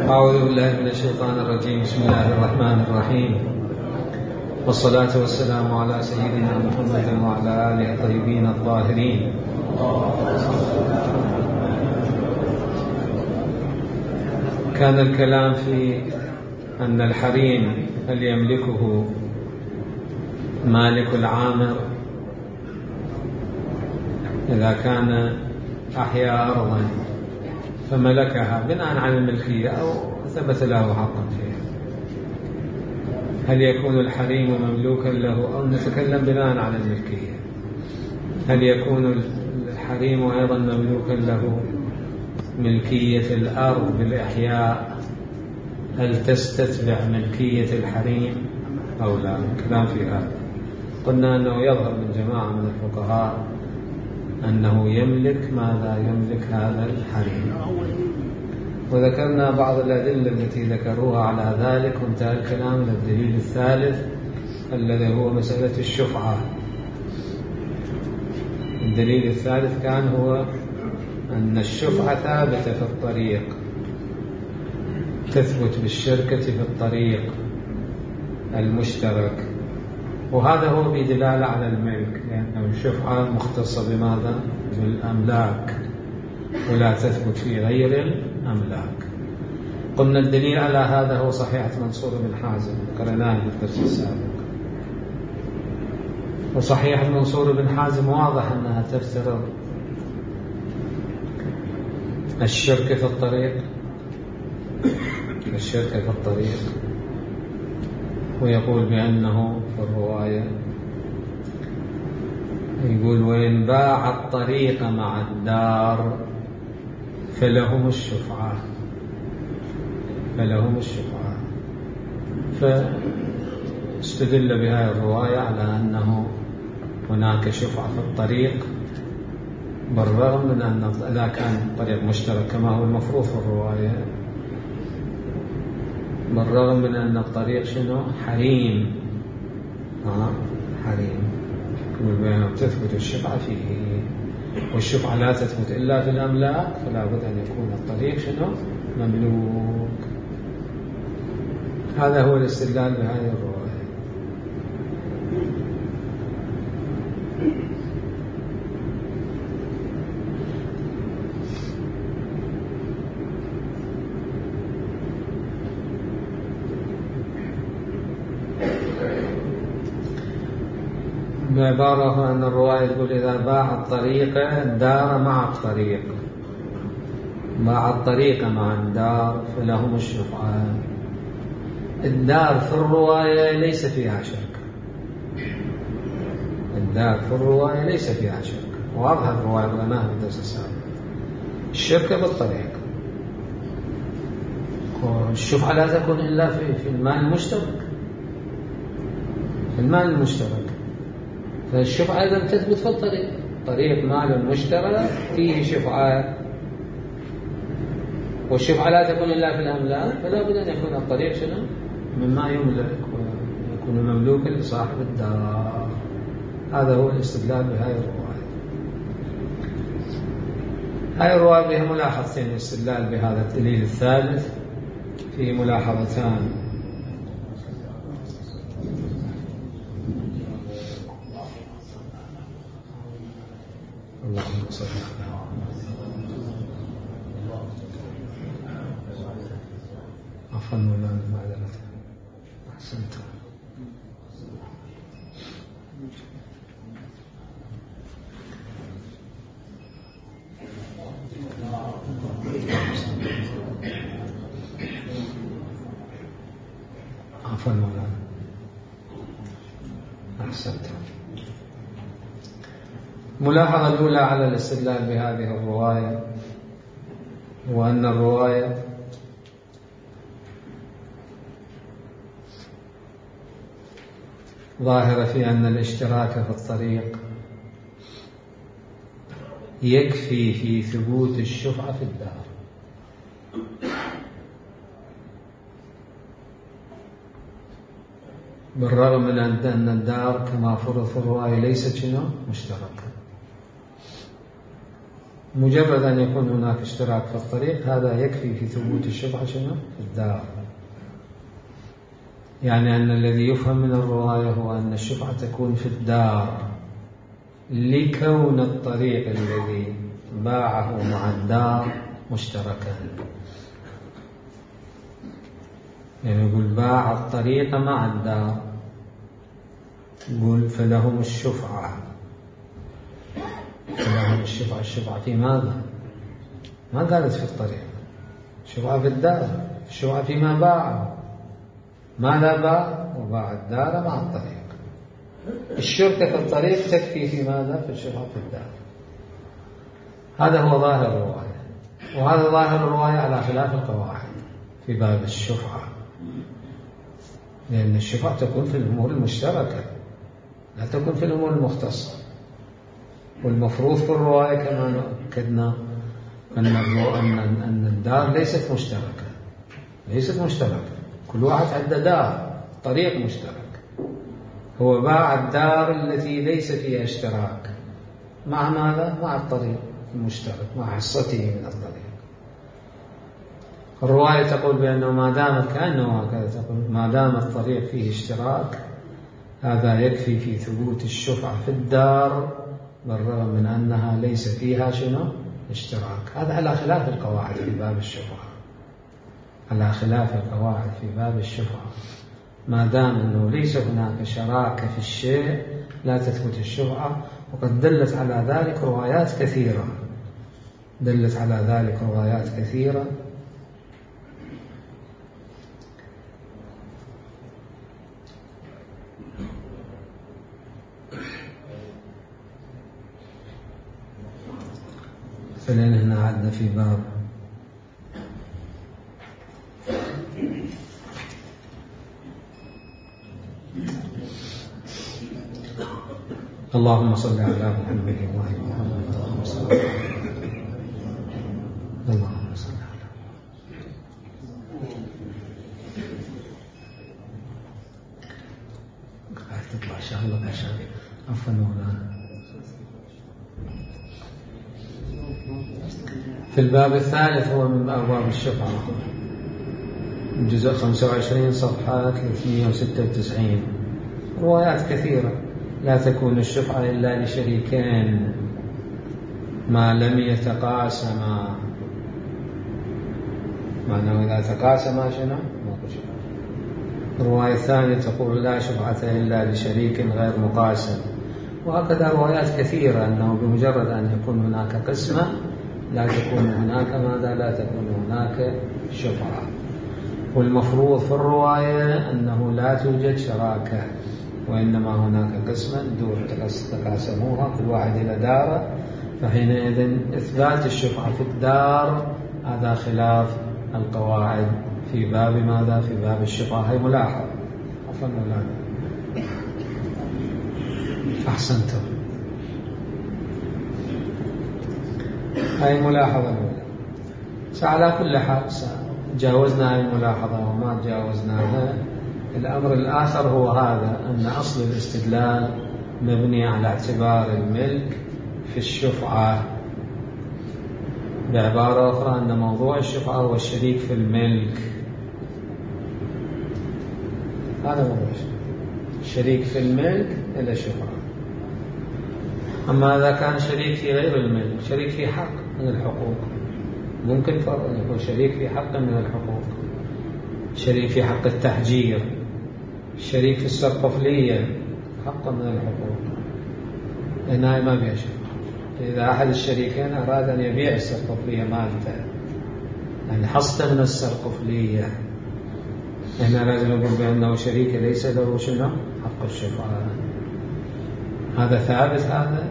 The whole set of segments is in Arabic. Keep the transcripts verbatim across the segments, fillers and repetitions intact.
أعوذ بالله من الشيطان الرجيم. بسم الله الرحمن الرحيم، والصلاة والسلام على سيدنا محمد وعلى آله الطيبين الطاهرين. كان الكلام في أن الحريم هل يملكه مالك العامر إذا كان أحيا أرضا فملكها بناء على الملكية أو ثبت له حقا فيها، هل يكون الحريم مملوكا له؟ أو نتكلم بناء على الملكية، هل يكون الحريم أيضا مملوكا له ملكية الأرض بالإحياء؟ هل تستتبع ملكية الحريم أو لا؟ الكلام في هذا. قلنا أنه يظهر من جماعة من الفقهاء أنه يملك ماذا؟ يملك هذا الحريم، وذكرنا بعض الأدلة التي ذكروها على ذلك، وانتهى الكلام إلى الدليل الثالث الذي هو مسألة الشفعة. الدليل الثالث كان هو أن الشفعة ثابتة في الطريق، تثبت بالشركة في الطريق المشترك، وهذا هو بدلالة على الملك، لأن الشفعة مختصة بماذا؟ بالأملاك، ولا تثبت في غير الأملاك. قلنا الدليل على هذا هو صحيحة منصور بن حازم، قرأناه في الدرس السابق. وصحيحة منصور بن حازم واضح أنها تفترض الشركة في الطريق، الشركة في الطريق، ويقول بأنه في الرواية يقول: وإن باع الطريق مع الدار فلهم الشفعة، فلهم الشفعة. فاستدل بهذه الرواية على أنه هناك شفعة في الطريق، بالرغم من أن إذا كان الطريق مشترك كما هو المفروض في الرواية، بالرغم من أن الطريق شنو؟ حريم. آه حريم، تثبت الشفعة فيه، والشفعة لا تثبت إلا في الأملاك، فلا بد أن يكون الطريق شنو؟ مملوك. هذا هو الاستدلال بهذه الرواية. بعبارة أن الرواية تقول: إذا باع الطريق دار مع الطريق، باع الطريق مع الدار فلهم الشفعة. الدار في الرواية ليس فيها شركة، الدار في الرواية ليس فيها شركة، واضح الرواية قلناها في الدرس السابق. الشركة بالطريق، والشفعة لا تكون إلا في في المال المشترك، في المال المشترك. فالشفعة أيضا تثبت في الطريق، طريق مال مشترك فيه شفعة، والشفعة لا تكون إلا في الأملاك، فلا بد أن يكون الطريق شنو؟ مما يملك ويكون مملوكا لصاحب الدار. هذا هو الاستدلال بهذه الرواية. هذه الرواية بها ملاحظتين: الاستدلال بهذا الدليل الثالث فيه ملاحظتان. اللهم صل على عفوا مولانا معذرة. أحسنت. عفوا مولانا. أحسنت. ملاحظة الأولى على الاستدلال بهذه الرواية، وأن الرواية ظاهرة في أن الاشتراك في الطريق يكفي في ثبوت الشفعة في الدار، بالرغم من أن الدار كما فرض في الرواية ليست شنو؟ مشتركة. مجرد أن يكون هناك اشتراك في الطريق هذا يكفي في ثبوت الشفعة شنو؟ في الدار. يعني أن الذي يفهم من الرواية هو أن الشفعة تكون في الدار لكون الطريق الذي باعه مع الدار مشتركا. يعني يقول باع الطريق مع الدار، يقول فلهم الشفعة. فلهم الشفعة. الشفعة في ماذا؟ ما قالت في الطريق، الشفعة في الدار، الشفعة فيما باعه. ماذا باع؟ وباع الدار مع الطريق. الشركة في الطريق تكفي في ماذا؟ في الشفعة في الدار. هذا هو ظاهر الرواية، وهذا ظاهر الرواية على خلاف القواعد في باب الشفعة، لأن الشفعة تكون في الأمور المشتركة لا تكون في الأمور المختصة. والمفروض في الرواية كما أكدنا أن أن الدار ليست مشتركة، ليست مشتركة، كل واحد عنده دار، طريق مشترك. هو باع الدار التي ليس فيها اشتراك مع ماذا؟ مع الطريق المشترك، مع حصته من الطريق. الرواية تقول بأنه ما دام كأنه هكذا تقول ما دام الطريق فيه اشتراك هذا يكفي في ثبوت الشفعة في الدار بالرغم من أنها ليس فيها شنو؟ اشتراك. هذا على خلاف القواعد في باب الشفعة، على خلاف القواعد في باب الشفعة. ما دام أنه ليس هناك شراكة في الشيء لا تثبت الشفعة. وقد دلت على ذلك روايات كثيرة، دلت على ذلك روايات كثيرة. فلين هنا عدنا في باب اللهم صل على محمد وعلى محمد. اللهم صل على اللهم صل على قاعد تطلع شغلة عشان عفوا مولانا. في الباب الثالث هو من أبواب الشفعة، الجزء خمسة وعشرين صفحة ثلاثمئة وستة وتسعين. روايات كثيرة. لا تكون الشفعة إلا لشريكين ما لم يتقاسما. معنى إذا تقاسما شنو؟ ماكو شفعة. الرواية الثانية تقول لا شفعة إلا لشريك غير مقاسم. وهكذا روايات كثيرة أنه بمجرد أن يكون هناك قسمة لا تكون هناك ماذا؟ لا تكون هناك شفعة. والمفروض في الرواية أنه لا توجد شراكة، وإنما هناك قسمة دور تقاسموها كل واحد إلى داره. فحينئذ إثبات الشفعة في الدار هذا خلاف القواعد في باب ماذا؟ في باب الشفعة. هي ملاحظة. عفوا مولانا أحسنتم. هاي ملاحظة. على كل حال جاوزنا هاي الملاحظة وما تجاوزناها. الأمر الآخر هو هذا، أن أصل الاستدلال مبني على اعتبار الملك في الشفعة. بعبارة أخرى أن موضوع الشفعة هو الشريك في الملك. هذا موضوع الشريك في الملك إلى شفعة. أما إذا كان شريك في غير الملك، شريك في حق من الحقوق، ممكن فرق أن يكون شريك في حق من الحقوق، شريك في حق التحجير، شريك في السرقفلية، حق من الحقوق، لأنها ما بيها شفعة. إذا أحد الشريكين أراد أن يبيع السرقفلية مالته، يعني حصة من السرقفلية، هنا لازم نقول بأنه شريك ليس له شنو؟ حق الشفعة. هذا ثابت، هذا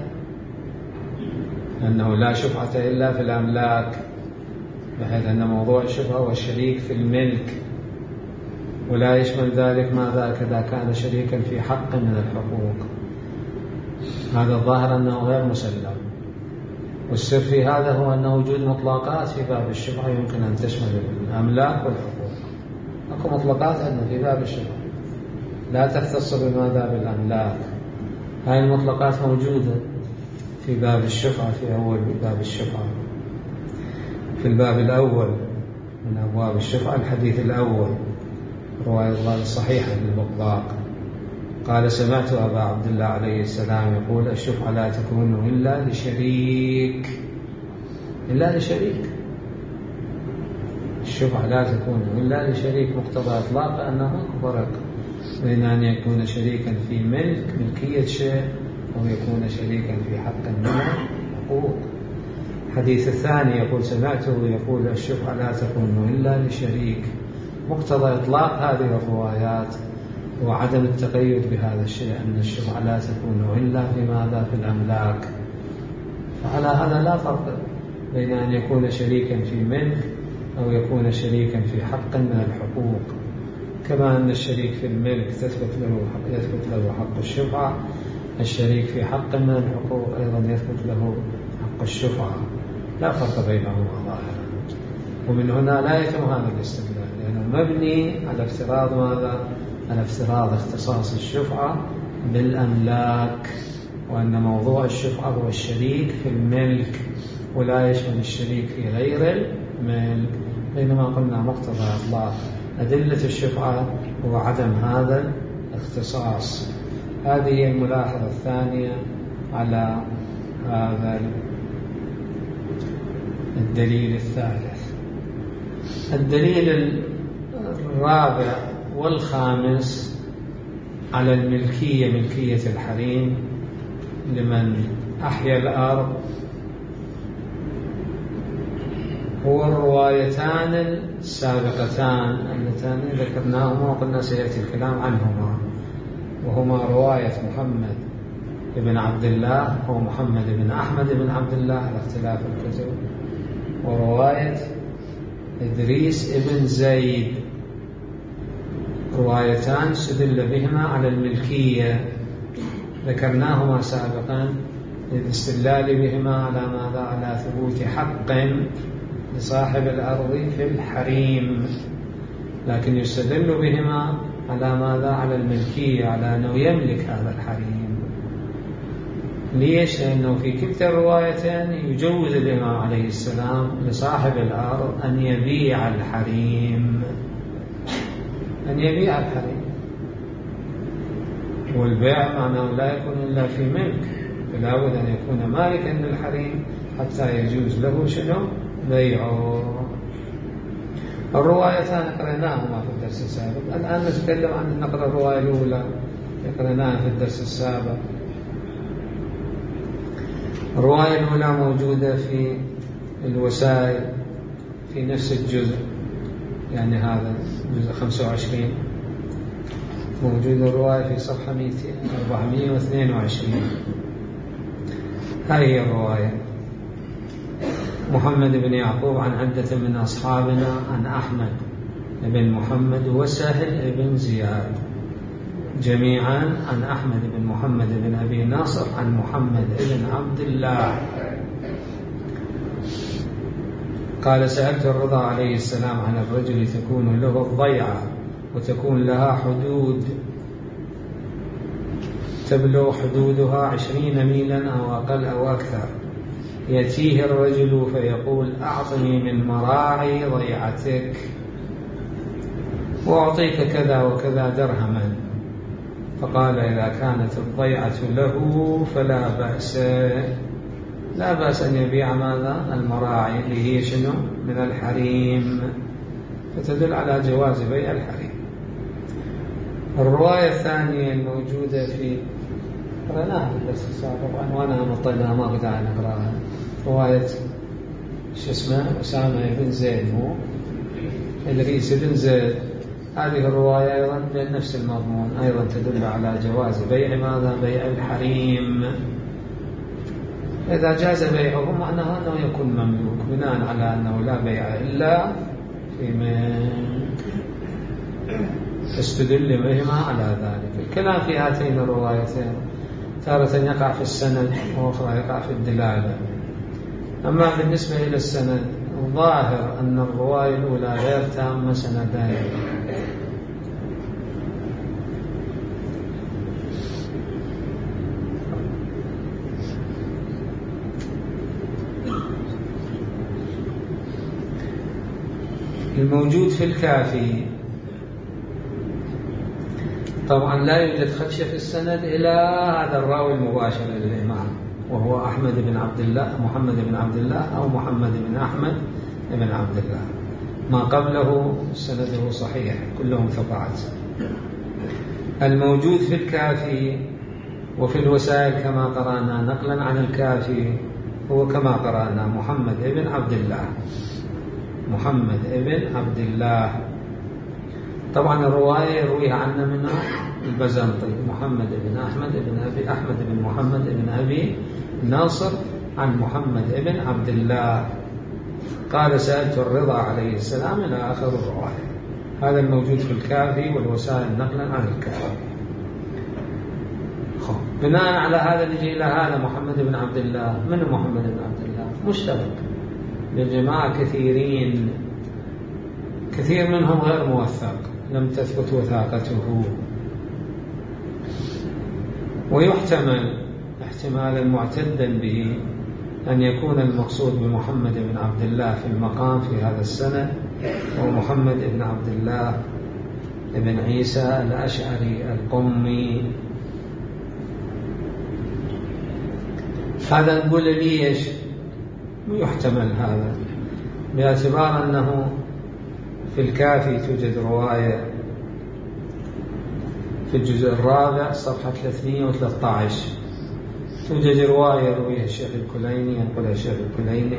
أنه لا شفعة إلا في الأملاك، بحيث أن موضوع الشفعة هو الشريك في الملك، ولا يشمل ذلك ماذا كذا كان شريكا في حق من الحقوق. هذا الظاهر أنه غير مسلم. والسر في هذا هو أن وجود مطلقات في باب الشفعة يمكن أن تشمل الأملاك والحقوق. أكو مطلقات عندنا في باب الشفعة لا تختص بماذا؟ بالأملاك. هاي المطلقات موجودة في باب الشفعة، في أول باب الشفعة. في الباب الأول من أبواب الشفعة الحديث الأول رواية الصحيحة للبقباق قال: سمعت أبا عبد الله عليه السلام يقول: الشفعة لا تكون إلا لشريك، إلا لشريك. الشفعة لا تكون إلا لشريك، مقتضى إطلاق أنه فرق بين أن يكون شريكا في ملك ملكية شيء أو يكون شريكا في حق من الحقوق. الحديث الثاني يقول: سمعته يقول: الشفعة لا تكون إلا لشريك. مقتضى إطلاق هذه الروايات وعدم التقيد بهذا الشيء، أن الشفعة لا تكون إلا في ماذا؟ في الأملاك. فعلى هذا لا فرق بين أن يكون شريكا في ملك أو يكون شريكا في حق من الحقوق. كما أن الشريك في الملك تثبت له حق, يثبت له حق الشفعة، الشريك في حق من الحقوق أيضا يثبت له حق الشفعة، لا فرق بينهما ظاهرا. ومن هنا لا يتم هذا الاستدلال، لأنه مبني على افتراض ماذا؟ على افتراض اختصاص الشفعة بالأملاك، وأن موضوع الشفعة هو الشريك في الملك ولا يشمل الشريك في غير الملك. بينما قلنا مقتضى إطلاق أدلة الشفعة هو عدم هذا الاختصاص. هذه الملاحظة الثانية على هذا الدليل الثالث. الدليل الرابع والخامس على الملكية، ملكية الحريم لمن أحيا الأرض، هو الروايتان السابقتان اللتان ذكرناهما وقلنا سيأتي الكلام عنهما، وهما رواية محمد بن عبد الله ومحمد بن أحمد بن عبد الله على اختلاف الكتب، ورواية إدريس بن زيد. روايتان استدل بهما على الملكية، ذكرناهما سابقا للاستدلال بهما على ماذا؟ على ثبوت حق لصاحب الأرض في الحريم، لكن يستدل بهما على ماذا؟ على الملكية، على أنه يملك هذا الحريم. ليش؟ لأنه في كلتا الروايتين يجوز الإمام عليه السلام لصاحب الأرض أن يبيع الحريم، أن يبيع الحريم، والبيع معناه لا يكون إلا في ملك، فلا بد أن يكون مالكا للحريم حتى يجوز له شنو؟ بيعه. الروايتان قرأناهما في الدرس السابق، الآن نتكلم عن نقرأ الرواية الأولى قرأناها في الدرس السابق. الرواية الأولى موجودة في الوسائل في نفس الجزء، يعني هذا جزء خمسة وعشرين، موجود الرواية في صفحة أربعمائة واثنين وعشرين. هذه الرواية: محمد بن يعقوب عن عدة من أصحابنا عن أحمد بن محمد وسهل بن زياد، جميعا عن أحمد بن محمد بن أبي ناصر عن محمد بن عبد الله قال: سألت الرضا عليه السلام عن الرجل تكون له الضيعة وتكون لها حدود تبلغ حدودها عشرين ميلا أو أقل أو أكثر، يأتيه الرجل فيقول: أعطني من مراعي ضيعتك وأعطيك كذا وكذا درهما. فقال: إذا كانت الضيعة له فلا بأس، لا بأس أن يبيع ماذا؟ المراعي اللي هي شنو؟ من الحريم، فتدل على جواز بيع الحريم. الرواية الثانية الموجودة في قرأناها في الدرس السابق، عنوانها مطلنا ما بدأ نقرأها، رواية شو اسمه؟ أسامة بن زيد، مو إدريس بن زيد. هذه الرواية أيضا بنفس المضمون، أيضا تدل على جواز بيع ماذا؟ بيع الحريم. إذا جاز بيعه معناه أنه يكون مملوك، بناء على أنه لا بيع إلا في ملك، تستدل بهما على ذلك. الكلام في هاتين الروايتين تارة يقع في السند وأخرى يقع في الدلالة. أما بالنسبة إلى السند الظاهر أن الرواية الأولى غير تامة سندين، الموجود في الكافي طبعا لا يوجد خدشة في السند إلى هذا الراوي المباشر للإمام، وهو أحمد بن عبد الله محمد بن عبد الله أو محمد بن أحمد بن عبد الله. ما قبله سنده صحيح، كلهم ثقات. الموجود في الكافي وفي الوسائل كما قرأنا نقلا عن الكافي هو كما قرأنا محمد بن عبد الله محمد بن عبد الله. طبعا الرواية يرويها عنا من البزنطي محمد بن أحمد بن أبي أحمد بن محمد بن أبي ناصر عن محمد بن عبد الله قال سألت الرضا عليه السلام إلى آخر الرواية. هذا الموجود في الكافي والوسائل نقلا عن الكافي. بناء على هذا نجي إلى هذا محمد بن عبد الله. من محمد بن عبد الله؟ مشترك لجماعة كثيرين، كثير منهم غير موثق، لم تثبت وثاقته، ويحتمل احتمالا معتدا به أن يكون المقصود بمحمد بن عبد الله في المقام في هذا السنة هو محمد بن عبد الله بن عيسى الأشعري القمي. هذا نقول ليش يحتمل هذا؟ باعتبار أنه في الكافي توجد رواية في الجزء الرابع صفحة ثلاثمائة وثلاثة عشر توجد رواية يرويها الشيخ الكليني ينقلها الشيخ الكليني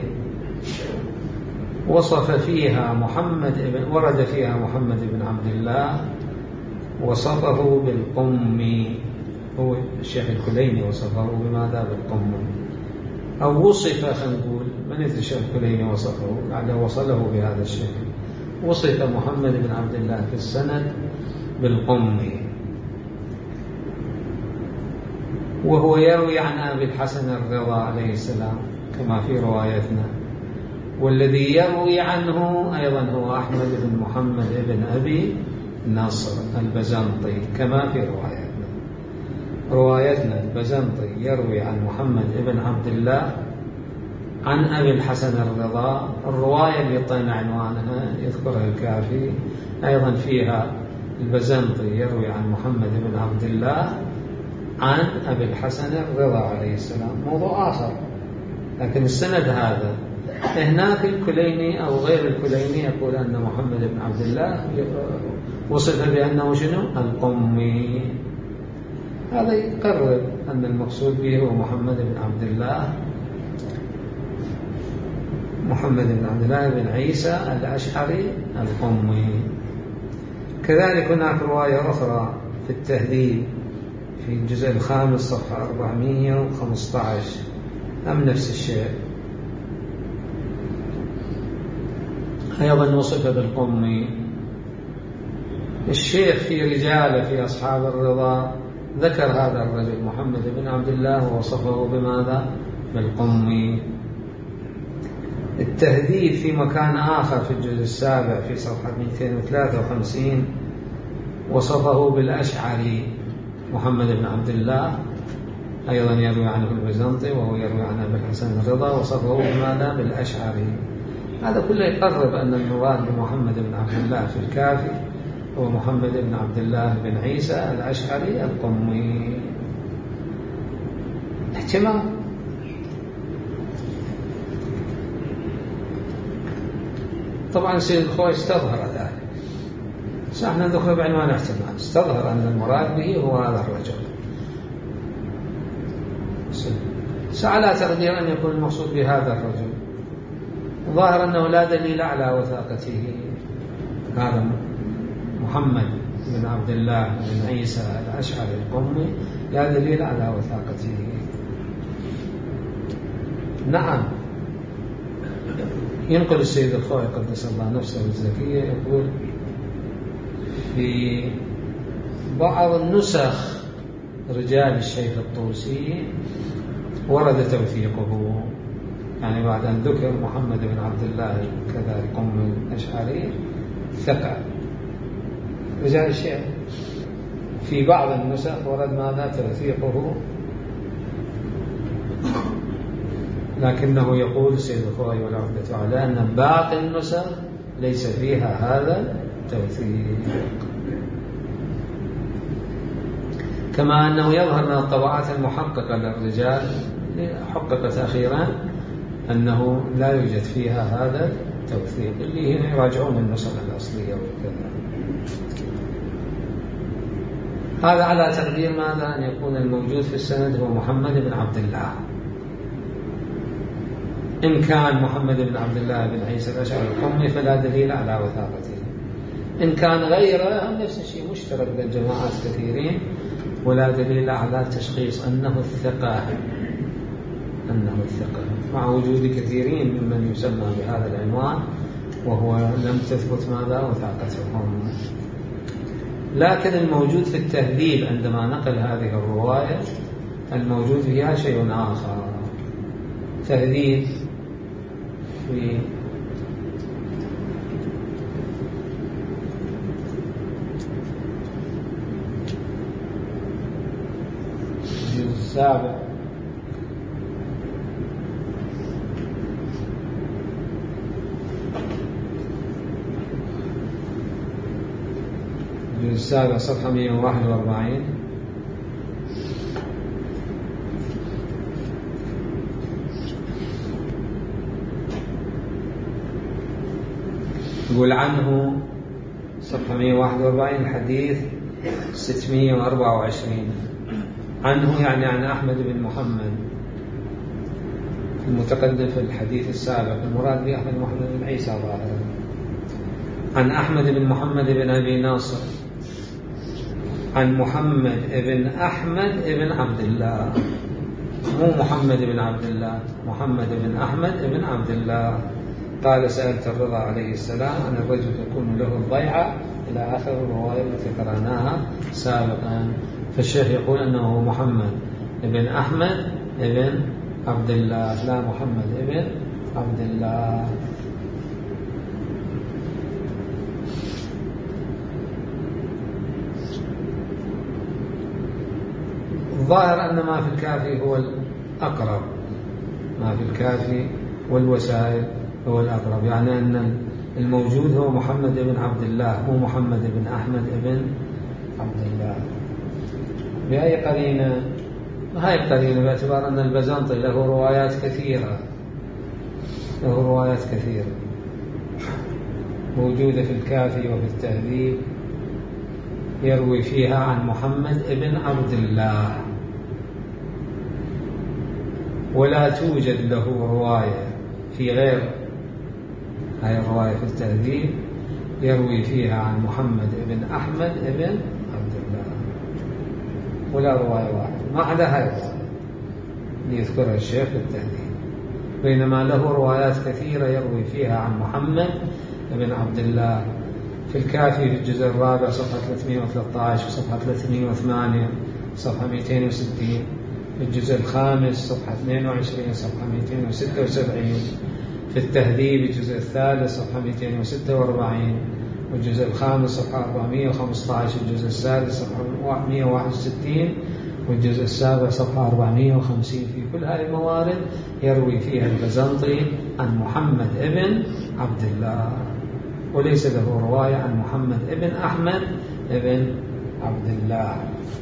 وصف فيها محمد بن ورد فيها محمد بن عبد الله وصفه بالقمي. هو الشيخ الكليني وصفه بماذا؟ بالقمي. أو وصف، خلينا نقول من الشيخ الكليني وصفه لعله وصله بهذا الشكل. وصف محمد بن عبد الله في السند بالقمي، وهو يروي عن أبي الحسن الرضا عليه السلام كما في روايتنا، والذي يروي عنه أيضا هو أحمد بن محمد بن أبي نصر البزنطي كما في روايتنا. روايتنا البزنطي يروي عن محمد بن عبد الله عن أبي الحسن الرضا. الرواية اللي طينا عنوانها يذكرها الكافي أيضا فيها البزنطي يروي عن محمد بن عبد الله عن أبي الحسن الرضا عليه السلام، موضوع آخر. لكن السند هذا هناك الكليني أو غير الكليني يقول أن محمد بن عبد الله وصف بأنه شنو؟ القمي. هذا يقرر أن المقصود به هو محمد بن عبد الله محمد بن عبد الله بن عيسى الأشعري القمي. كذلك هناك رواية أخرى في التهذيب في الجزء الخامس صفحة أربعمائة وخمسة عشر أم نفس الشيء أيضا وصف بالقمي. الشيخ في رجاله في أصحاب الرضا ذكر هذا الرجل محمد بن عبد الله ووصفه بماذا؟ بالقمي. التهذيب في مكان آخر في الجزء السابع في صفحة مئتين وثلاثة وخمسين وصفه بالأشعري محمد بن عبد الله أيضا يروي عنه البزنطي وهو يروي عن أبي الحسن الرضا وصفه بماذا؟ بالأشعري. هذا كله يقرب أن المراد بمحمد بن عبد الله في الكافي هو محمد بن عبد الله بن عيسى الأشعري القمي. احتمال. طبعا سيد الخوي استظهر ذلك، احنا ندخل بعنوان احتمال. استظهر أن المراد به هو هذا الرجل، على تقدير أن يكون المقصود بهذا الرجل. ظاهر أنه لا دليل على وثاقته. هذا محمد بن عبد الله بن عيسى الأشعري القمي لا دليل على وثاقته. نعم، ينقل السيد الخوي قدس الله نفسه الزكية يقول في بعض النسخ رجال الشيخ الطوسي ورد توثيقه، يعني بعد أن ذكر محمد بن عبد الله كذا القمي الأشعري ثقة رجال الشيخ، في بعض النسخ ورد ماذا؟ توثيقه. لكنه يقول السيد الخوي والعمدة على أن باقي النسخ ليس فيها هذا التوثيق. كما أنه يظهر من الطبعات المحققة للرجال حققت أخيرا أنه لا يوجد فيها هذا التوثيق، اللي هنا يراجعون النسخ الأصلية وكذا. هذا على تقدير ماذا؟ أن يكون الموجود في السند هو محمد بن عبد الله. إن كان محمد بن عبد الله بن عيسى الأشعري القمي فلا دليل على وثاقته. إن كان غيره نفس الشيء مشترك بين جماعات كثيرين، ولا دليل على تشخيص أنه الثقة أنه الثقة مع وجود كثيرين ممن يسمى بهذا العنوان وهو لم تثبت ماذا وثاقتهم. لكن الموجود في التهذيب عندما نقل هذه الرواية الموجود فيها شيء آخر. تهذيب في الجزء السابع الجزء السابع صفحة مئة وواحد وأربعين. يقول عنه صفحة مئة وواحد وأربعين الحديث ستمئة وأربعة وعشرين. عنه يعني عن أحمد بن محمد المتقدم في الحديث السابق، المراد به أحمد محمد بن عيسى ظاهرا. عن أحمد بن محمد بن أبي ناصر عن محمد بن أحمد بن عبد الله، مو محمد بن عبد الله، محمد بن أحمد بن عبد الله. قال سألت الرضا عليه السلام عن الرجل تكون له الضيعة إلى آخر الرواية التي قرأناها سابقا. فالشيخ يقول أنه محمد بن أحمد بن عبد الله، لا محمد بن عبد الله. الظاهر أن ما في الكافي هو الأقرب، ما في الكافي والوسائل هو الأقرب، يعني أن الموجود هو محمد بن عبد الله مو محمد بن أحمد بن عبد الله. بأي قرينة؟ هاي القرينة باعتبار أن البزنطي له روايات كثيرة، له روايات كثيرة موجودة في الكافي وفي التهذيب يروي فيها عن محمد بن عبد الله، ولا توجد له رواية في غير هاي الرواية في التهذيب يروي فيها عن محمد بن أحمد بن عبد الله، ولا رواية واحدة ما عدا هاي الرواية اللي يذكرها الشيخ في التهذيب، بينما له روايات كثيرة يروي فيها عن محمد بن عبد الله. في الكافي في الجزء الرابع صفحة ثلاثمئة وثلاثة عشر وصفحة ثلاثمئة وثمانية صفحة مئتين وستين، في الجزء الخامس صفحة اثنين وعشرين صفحة مئتين وستة وسبعين، في التهذيب الجزء الثالث صفحة مئتين وستة وأربعين، والجزء الخامس صفحة أربعمئة وخمسة عشر، الجزء السادس صفحة مئة وواحد وستين، والجزء السابع صفحة أربعمئة وخمسين. في كل هذه الموارد يروي فيها البزنطي عن محمد ابن عبد الله، وليس له رواية عن محمد ابن أحمد ابن عبد الله.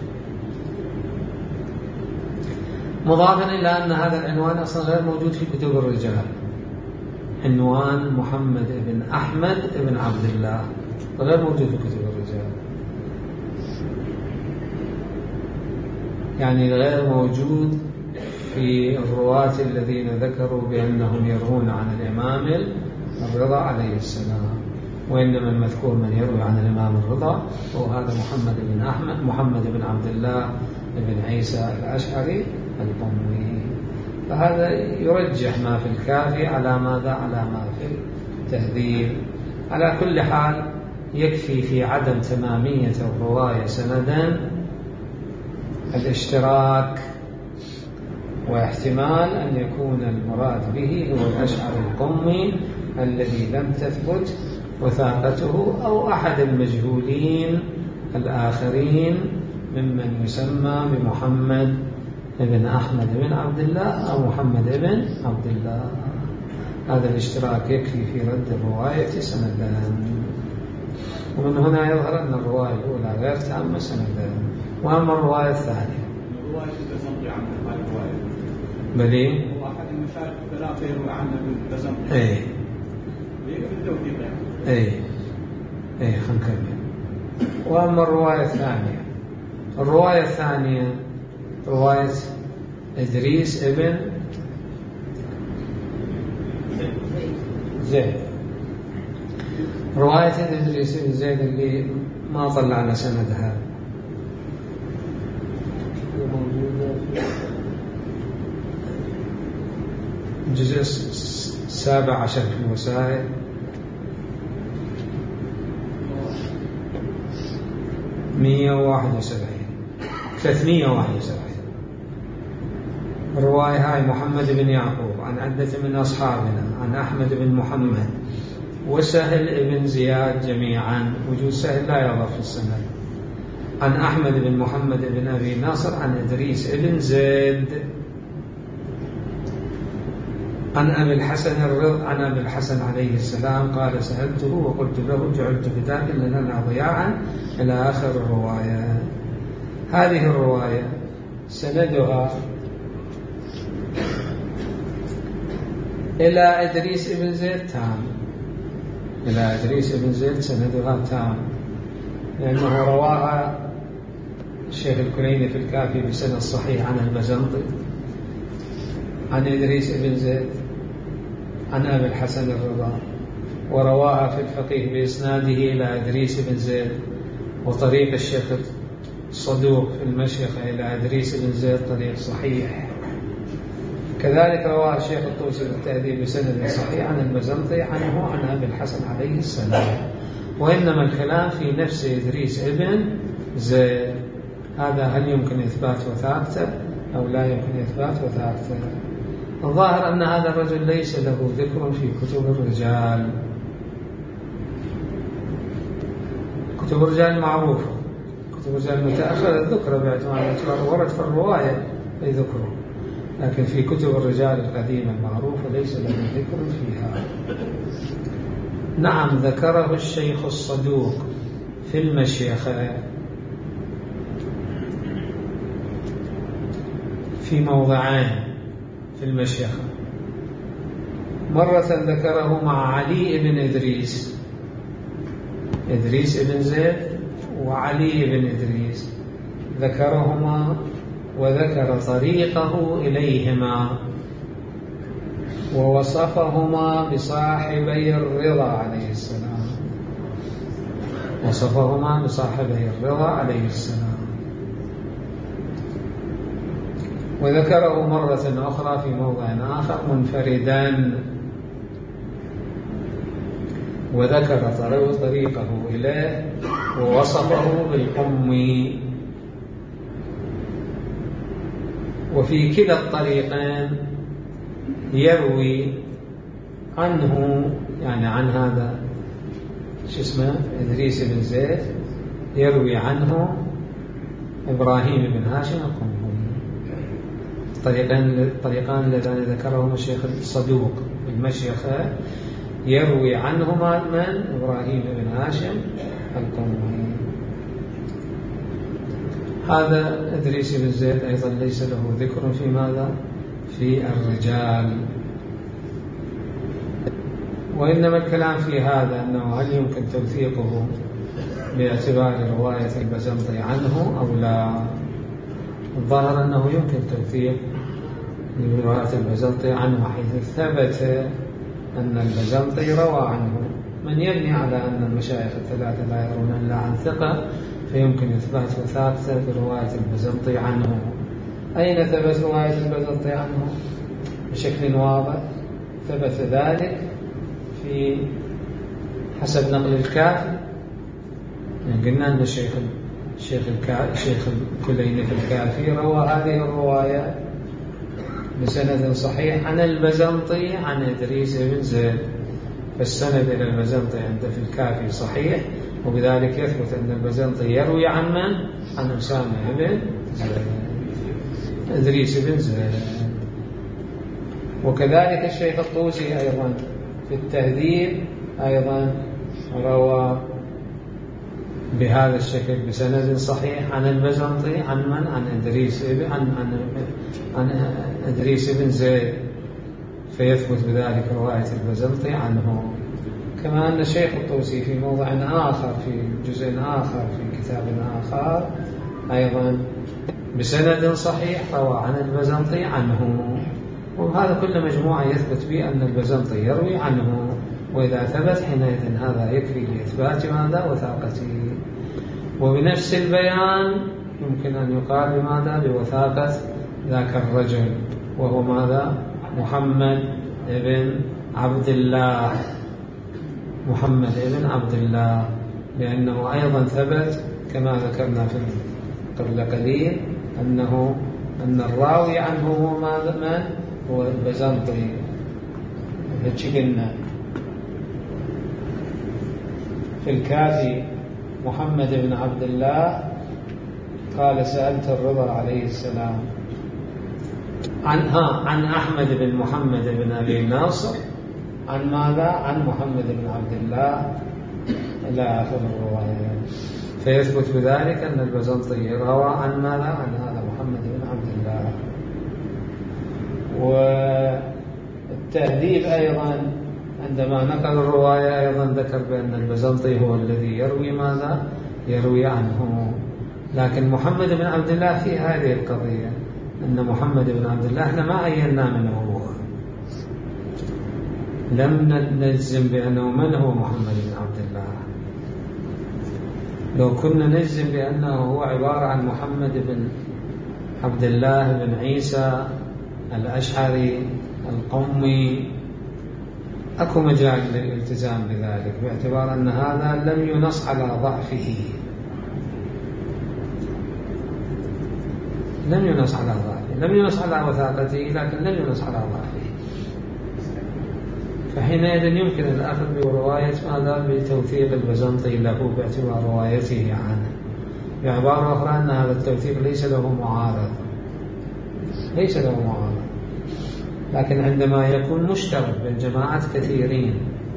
مضافا إلى أن هذا العنوان أصلا غير موجود في كتب الرجال، عنوان محمد ابن أحمد ابن عبد الله غير موجود في كتب الرجال، يعني غير موجود في الرواة الذين ذكروا بأنهم يروون عن الإمام الرضا عليه السلام، وإنما المذكور من يروي عن الإمام الرضا هو هذا محمد بن أحمد محمد بن عبد الله بن عيسى الأشعري القمي. فهذا يرجح ما في الكافي على ماذا؟ على ما في التهذيب. على كل حال يكفي في عدم تمامية الرواية سندا الاشتراك، واحتمال أن يكون المراد به هو الأشعري القمي الذي لم تثبت وثاقته، أو أحد المجهولين الآخرين ممن يسمى بمحمد بن أحمد بن عبد الله أو محمد بن عبد الله. هذا الاشتراك يكفي في رد الرواية سندا. ومن هنا يظهر أن الرواية الأولى غير تامة سندا. وأما الرواية الثانية الرواية البزنطي عن الرواية بلي هو أحد المشايخ الثلاثة يروي عنه بالبزنطي. إيه يكفي التوثيق يعني. إيه إيه خلينا نكمل. وأما الرواية الثانية الرواية الثانية رواية إدريس ابن زيد. رواية إدريس ابن زيد اللي ما طلعنا سندها الجزء السابع عشر في الوسائل مئة وواحد وسبعين ثلاثمئة وواحد وسبعين. الرواية هاي محمد بن يعقوب عن عدة من أصحابنا عن أحمد بن محمد وسهل بن زياد جميعا. وجود سهل لا يضاف في السند. عن أحمد بن محمد بن أبي ناصر عن إدريس بن زيد عن أبي الحسن الرضا عن أبي الحسن عليه السلام قال سألته وقلت له جعلت فداك لنا ضياعا إلى آخر الرواية. هذه الرواية سندها إلى إدريس بن زيد تام. إلى إدريس بن زيد سندها تام لأنه رواها الشيخ الكليني في الكافي بسند صحيح عن البزنطي عن إدريس بن زيد عن أبي الحسن الرضا، ورواها في الفقيه بإسناده إلى إدريس بن زيد، وطريق الشيخ الصدوق في المشيخة إلى إدريس بن زيد طريق صحيح. كذلك رواها الشيخ الطوسي بالتأديب بسند صحيح عن البزنطي عنه عن أبي الحسن عليه السلام. وإنما الكلام في نفس إدريس ابن زيد. هذا هل يمكن إثبات وثابته أو لا يمكن إثبات وثابته؟ الظاهر أن هذا الرجل ليس له ذكر في كتب الرجال. كتب الرجال معروفة، كتب الرجال المتأخرة ذكر باعتبار ورد في الرواية أي ذكره، لكن في كتب الرجال القديمة المعروفة ليس له ذكر فيها. نعم ذكره الشيخ الصدوق في المشيخة في موضعين في المشيخة. مرة ذكره مع علي بن إدريس، إدريس بن زيد وعلي بن إدريس ذكرهما وذكر طريقه إليهما ووصفهما بصاحبي الرضا عليه السلام، وصفهما بصاحبي الرضا عليه السلام. وذكره مرة أخرى في موضع آخر منفردا، وذكر طريقه إليه ووصفه بالأمي. وفي كلا الطريقين يروي عنه، يعني عن هذا شو اسمه إدريس بن زيد، يروي عنه إبراهيم بن هاشم القنبلي. الطريقان الطريقان اللذان ذكرهما الشيخ الصدوق المشيخة يروي عنهما من إبراهيم بن هاشم القنبلي. هذا إدريس بن زيد أيضا ليس له ذكر في ماذا؟ في الرجال. وإنما الكلام في هذا أنه هل يمكن توثيقه باعتبار رواية البزنطي عنه أو لا؟ الظاهر أنه يمكن توثيق رواية البزنطي عنه، حيث ثبت أن البزنطي روى عنه. من يبني على أن المشايخ الثلاثة لا يرون إلا عن ثقة فيمكن إثبات وثابته برواية البزنطي عنه. أين ثبت رواية البزنطي عنه؟ بشكل واضح ثبت ذلك في حسب نقل الكافي. يعني قلنا أن الشيخ الشيخ الشيخ الكليني في الكافي روى هذه الرواية بسند صحيح عن البزنطي عن إدريس بن زيد، فالسند إلى البزنطي عنده في الكافي صحيح، وبذلك يثبت أن البزنطي يروي عن من؟ عن أسامة بن زيد إدريس بن زيد. وكذلك الشيخ الطوسي أيضا في التهذيب أيضا روى بهذا الشكل بسند صحيح عن البزنطي عن من؟ عن إدريس عن عن عن إدريس بن زيد، فيثبت بذلك رواية البزنطي عنه. كما أن الشيخ الطوسي في موضع آخر في جزء آخر في كتاب آخر أيضا بسند صحيح روى عن البزنطي عنه. وهذا كل مجموعة يثبت به أن البزنطي يروي عنه، وإذا ثبت حينئذ هذا يكفي لإثبات ماذا؟ وثاقته. وبنفس البيان يمكن أن يقال بماذا؟ بوثاقة ذاك الرجل، وهو ماذا؟ محمد بن عبد الله، محمد بن عبد الله، لأنه أيضا ثبت كما ذكرنا في قبل قليل أنه أن الراوي عنه هو ماذا؟ من؟ هو البزنطي. قلنا في الكافي محمد بن عبد الله قال سألت الرضا عليه السلام عن ها عن أحمد بن محمد بن أبي ناصر عن ماذا؟ عن محمد بن عبد الله إلى آخر الرواية. فيثبت بذلك أن البزنطي روى عن ماذا؟ عن هذا محمد بن عبد الله. والتهذيب أيضا عندما نقل الرواية أيضا ذكر بأن البزنطي هو الذي يروي ماذا؟ يروي عنه. لكن محمد بن عبد الله في هذه القضية أن محمد بن عبد الله احنا ما عينا منه هو، لم نجزم بأنه من هو محمد بن عبد الله. لو كنا نجزم بأنه هو عبارة عن محمد بن عبد الله بن عيسى الأشعري القمي أكو مجال للالتزام بذلك، باعتبار أن هذا لم ينص على ضعفه، لم ينص على ضعفه، لم ينص على وثاقته، لكن لم ينص على ضعفه. فحينئذ يمكن الأخذ برواية ماذا؟ بتوثيق البزنطي له باعتبار روايته عنه. بعبارة أخرى أن هذا التوثيق ليس له معارض، ليس له معارض. لكن عندما يكون مشترك بين جماعات كثيرين،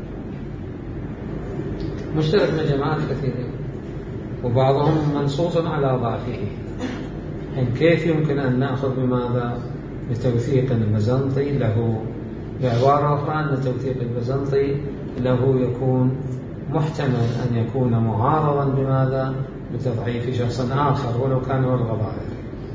مشترك بين جماعات كثيرين وبعضهم منصوص على ضعفه، إن كيف يمكن أن نأخذ بماذا؟ بتوثيق البزنطي له. بعبارة أخرى أن توثيق البزنطي له يكون محتمل أن يكون معارضا بماذا؟ بتضعيف شخص آخر ولو كان هو الغضائر.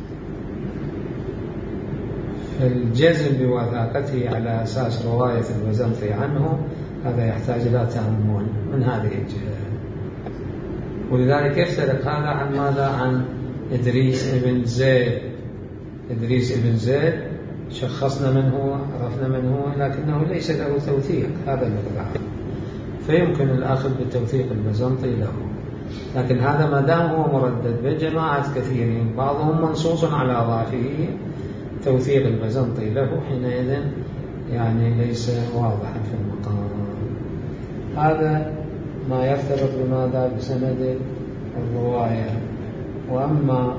فالجزم بوثاقته على أساس رواية البزنطي عنه هذا يحتاج إلى تأمل من هذه الجهة. ولذلك يفترق هذا عن ماذا؟ عن إدريس بن زيد. إدريس بن زيد شخصنا من هو، عرفنا من هو، لكنه ليس له توثيق، هذا المقدار، فيمكن الأخذ بالتوثيق البزنطي له. لكن هذا ما دام هو مردد بين جماعات كثيرين بعضهم منصوص على ضعفه، توثيق البزنطي له حينئذ يعني ليس واضحا في المقام. هذا ما يفترق بماذا؟ بسند الرواية. وأما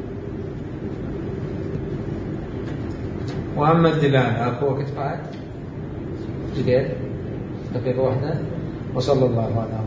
وأما الدلالة أكو وقت بعد جديد دقيقة واحدة. وصلى الله على